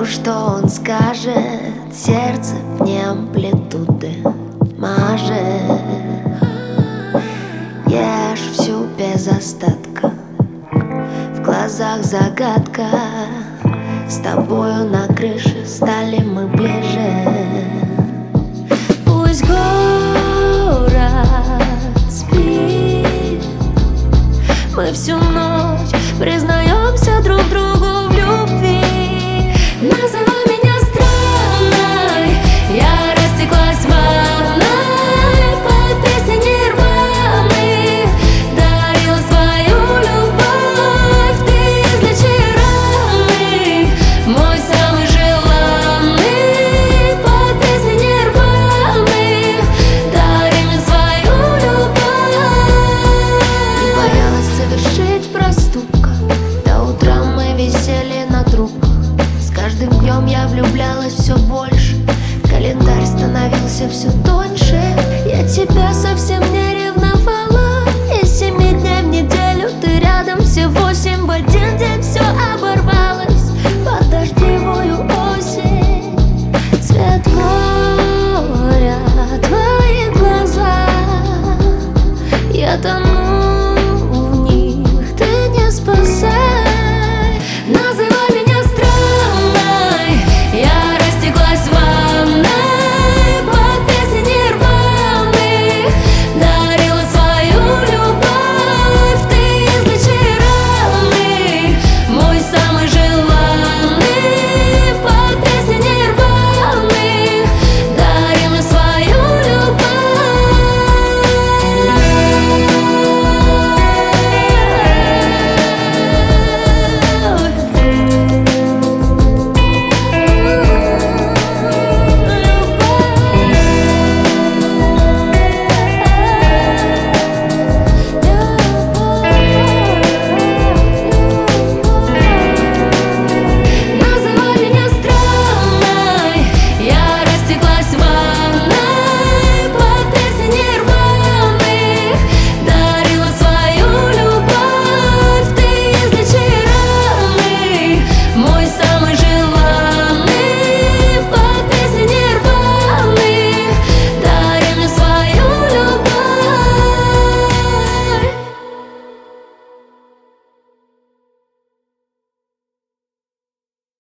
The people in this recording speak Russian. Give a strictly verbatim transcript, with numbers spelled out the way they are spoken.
что он скажет, сердце вне амплитуды мажет. Ешь всю без остатка, в глазах загадка. С тобою на крыше стали мы ближе. Пусть город спит, мы всю ночь признаемся друг другу в любви. Называй меня странной, я растеклась ванной под песни Нирваны. Дарила свою любовь, ты излечи раны, мой самый желанный. Под песни Нирваны дари мне свою любовь. Не боялась совершить проступка, до утра мы висели на трубках. С каждым днем я влюблялась все больше, календарь становился все тоньше. Я тебя совсем не ревновала, из семи дней в неделю ты рядом, все восемь в один день все оборвалось.